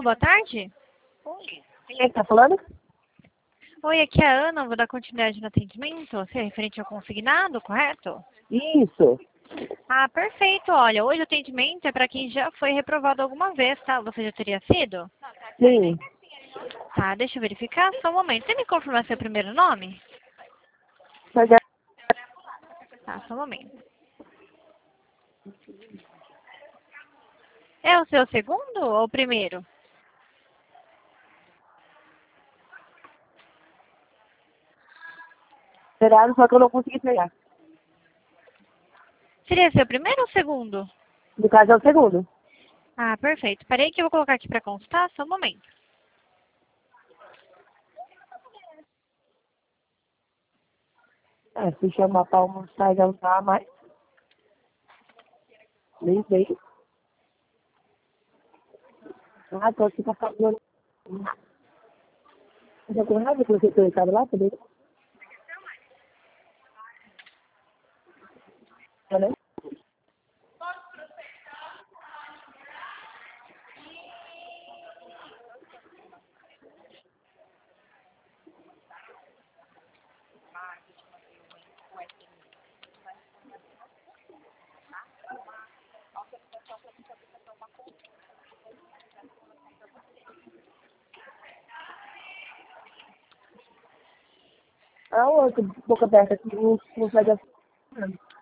boa tarde. Quem é que tá falando? Oi, aqui é a Ana, vou dar continuidade no atendimento. Você é referente ao consignado, correto? Isso. Ah, perfeito. Olha, hoje o atendimento é para quem já foi reprovado alguma vez, tá? Você já teria sido? Sim. Tá, deixa eu verificar só um momento. Você me confirma seu primeiro nome? Mas é... Tá, só um momento. É o seu segundo ou o primeiro? Esperaram, só que eu não consegui pegar. Seria seu primeiro ou segundo? No caso é o segundo. Ah, perfeito. Parei que eu vou colocar aqui para constar, só um momento. Se chamar pra almoçar já não tá mais. Nem veio. Tô aqui pra fazer. Já com raiva que você foi estado lá também? Né? A outra boca aberta que não consegue.